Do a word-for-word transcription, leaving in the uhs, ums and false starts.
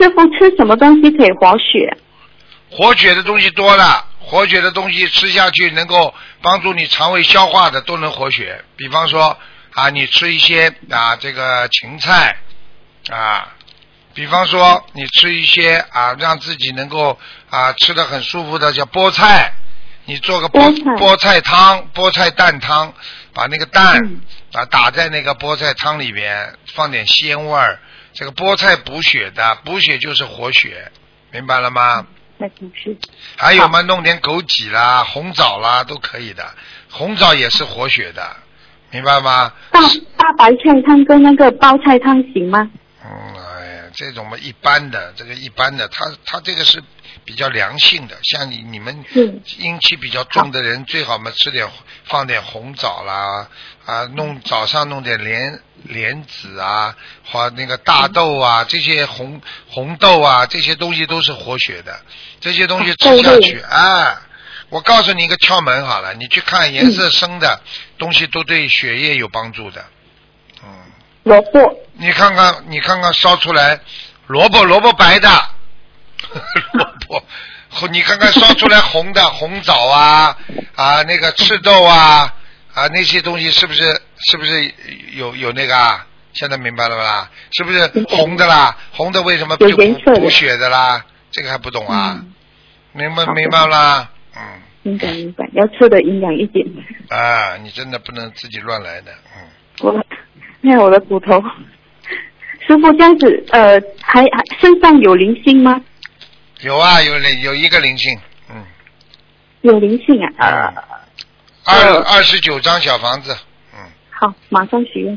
师傅吃什么东西可以活血？ 活血的东西多了，活血的东西吃下去能够帮助你肠胃消化的都能活血。比方说啊，你吃一些啊这个芹菜啊，比方说你吃一些啊让自己能够啊吃得很舒服的叫菠菜，你做个菠菠菜汤、菠菜蛋汤，把那个蛋、嗯、啊打在那个菠菜汤里边，放点鲜味儿。这个菠菜补血的，补血就是活血，明白了吗？ 那真是。 还有嘛，弄点枸杞啦、红枣啦都可以的，红枣也是活血的，明白吗？ 大大白菜汤跟那个包菜汤行吗？ 嗯，哎呀，这种嘛一般的，这个一般的，它它这个是比较凉性的，像你你们阴气比较重的人，最好嘛吃点放点红枣啦，啊，弄早上弄点莲莲子啊，或那个大豆啊，这些红红豆啊，这些东西都是活血的，这些东西吃下去，哎，我告诉你一个窍门好了，你去看颜色深的东西都对血液有帮助的，嗯。 萝卜， 你看看，你看看烧出来，萝卜萝卜白的，萝卜，你看看烧出来红的红枣啊啊那个赤豆啊啊那些东西是不是是不是有有那个啊？现在明白了吧？是不是红的啦？红的为什么就补补血的啦？这个还不懂啊？嗯、明白明白啦？嗯。 明白明白，要吃的营养一点。 啊，你真的不能自己乱来的，嗯。 我。还有我的骨头，师傅这样子，呃，还还身上有灵性吗？ 有啊，有有一个灵性，嗯。 有灵性啊？ 呃，二二十九张小房子，嗯。 好，马上许愿。